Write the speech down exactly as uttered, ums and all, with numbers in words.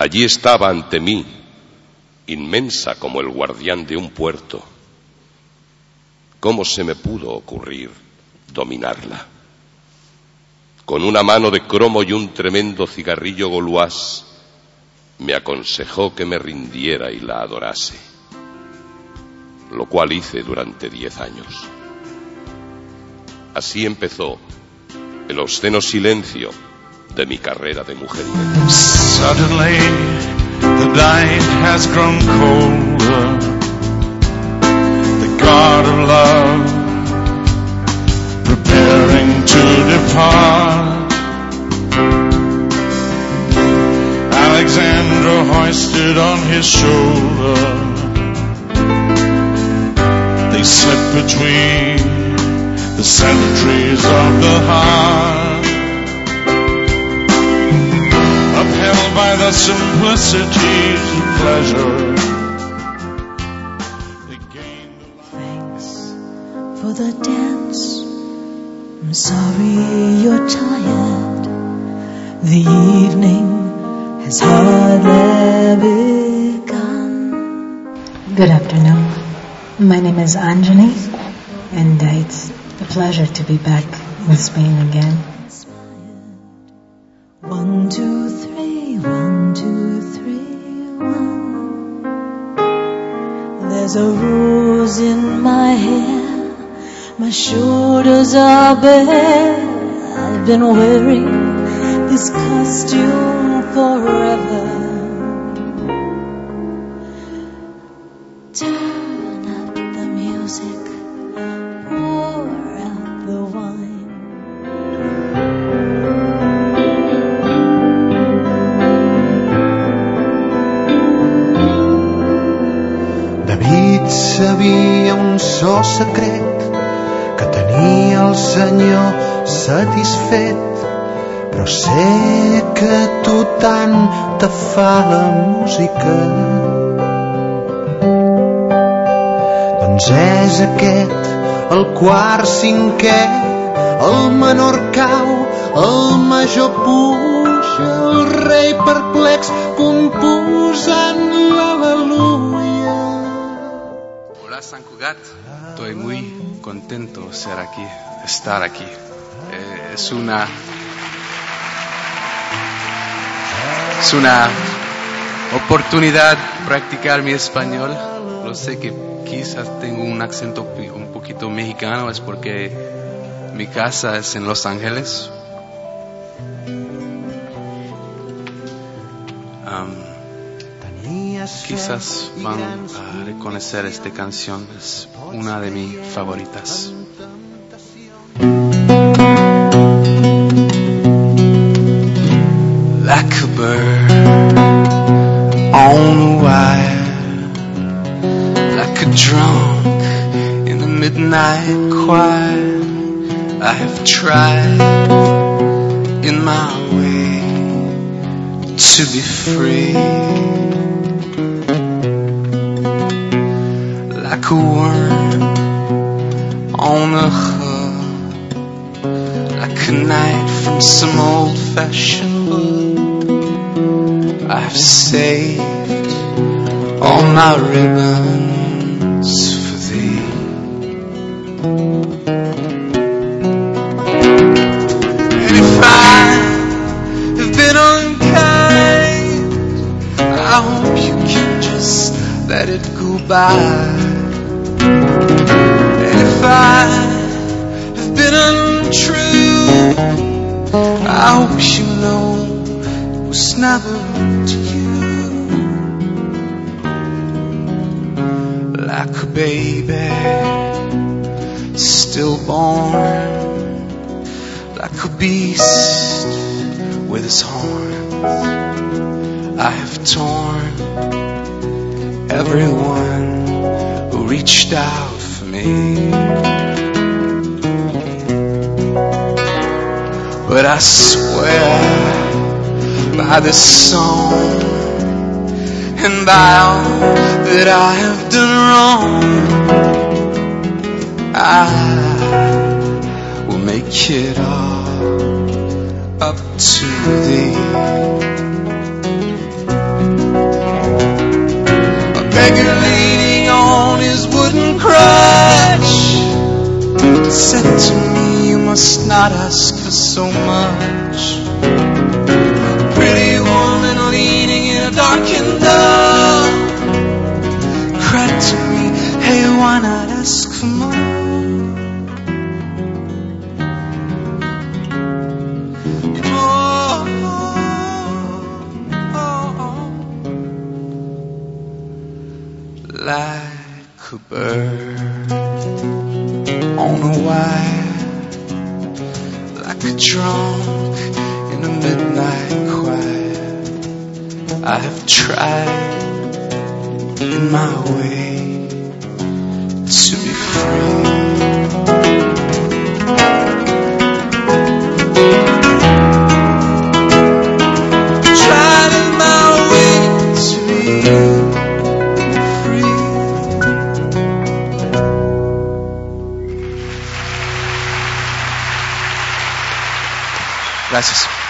Allí estaba ante mí, inmensa como el guardián de un puerto. ¿Cómo se me pudo ocurrir dominarla? Con una mano de cromo y un tremendo cigarrillo gaulois, me aconsejó que me rindiera y la adorase, lo cual hice durante diez años. Así empezó el obsceno silencio de mi carrera de mujeriego. Suddenly the night has grown colder. The god of love preparing to depart. Alexandra hoisted on his shoulder. They slept between the cemeteries of the heart, upheld by the simplicities of pleasure. They gained the Thanks for the dance. I'm sorry you're tired. The evening has hardly begun. Good afternoon. My name is Anjani, and uh, it's a pleasure to be back in Spain again. One, two, three, one, two, three, one. There's a rose in my hair, my shoulders are bare. I've been wearing this costume forever. Turn up the music, pour out the wine. David sabia un so secret que tenia el Senyor satisfet, però sé que tu tant te fa la música. Doncs és aquest el quart cinquè, el menor cau, el major puja, el rei perplex composant l'al·leluia. Hola San Cugat, estoy muy contento de ser aquí, de estar aquí. Eh, es una es una oportunidad practicar mi español. Lo sé que quizás tengo un acento un poquito mexicano, es porque mi casa es en Los Ángeles. Um, quizás van a reconocer esta canción, es una de mis favoritas. Like a bird on a wire, like a drunk in a midnight choir, I have tried in my way to be free. Like a worm on a hook, like a knight from some old-fashioned book, I have saved all my ribbons for thee. And if I have been unkind, I hope you can just let it go by. And if I have been untrue, I hope you know it was never to you. Like a baby stillborn, like a beast with his horns, I have torn everyone who reached out for me. But I swear by this song and by all that I have done wrong, I will make it all up to thee. not ask for so much. Pretty woman leaning in a darkened door, cried to me, hey, why not ask for more? More, like a bird on a wire, like a drunk in a midnight choir. I have tried in my way to be free. Tried in my way to be free. Gracias.